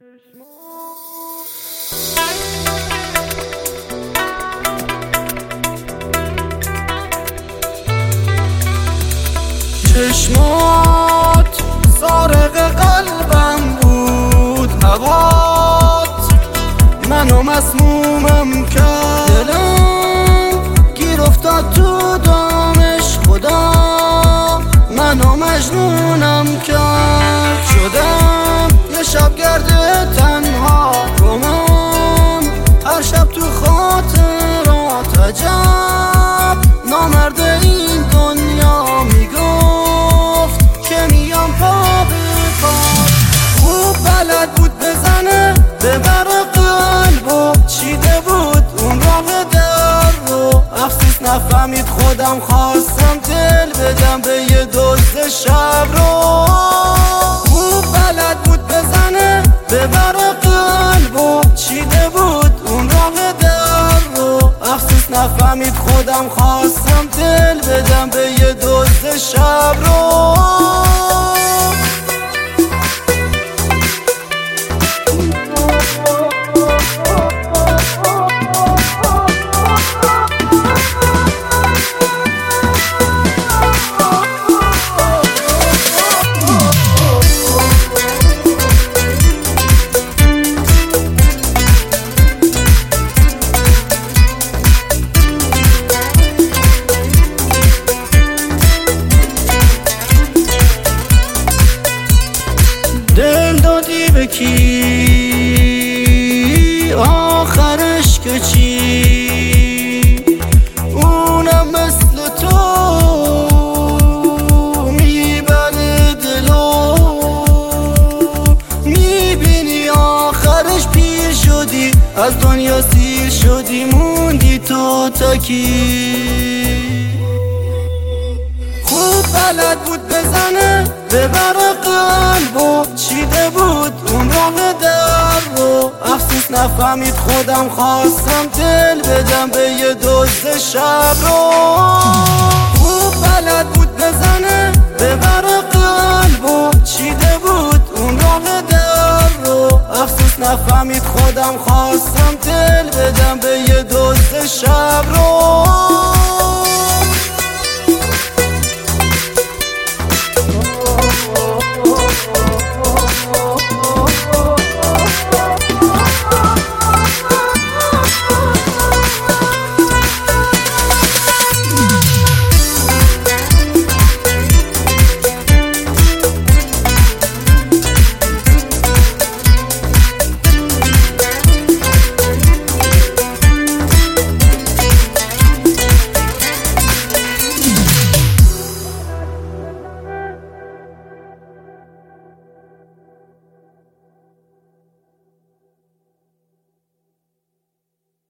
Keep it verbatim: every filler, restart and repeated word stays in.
چشمات سارق قلبم بود، هوات منو مسمومم کرد، دلم گیر افتاد تو دامش، خدا منو مجنونم کرد. شدم یه شبگرد تنها، گمم هر شب تو خاطرات، عجب نامرد این دنیا میگفت که میام پا به پا. خوب بلد بود بزنه ببر قلبو، چیده بود اون راه در رو، افسوس نفهمید خودم خواستم دل بدم به یه دزد شب رو. خوب بلد بود بزنه ببر قلبو، چیده بود اون راه در رو، افسوس نفهمید خودم خواستم دل بدم به یه دزد شب رو. دل دادی به کی آخرش که چی؟ اونم مثل تو میبره دلو، میبینی آخرش پیر شدی، از دنیا سیر شدی، موندی تو تکی. خوب بلد بود بزنه ببر قلبو، چیده بود اون راه در رو، افسوس نفهمید خودم خواستم دل بدم به یه دزد شب رو. خوب بلد بود بزنه ببر قلبو، چیده بود اون راه در رو، افسوس نفهمید خودم خواستم دل بدم به یه دزد شب رو.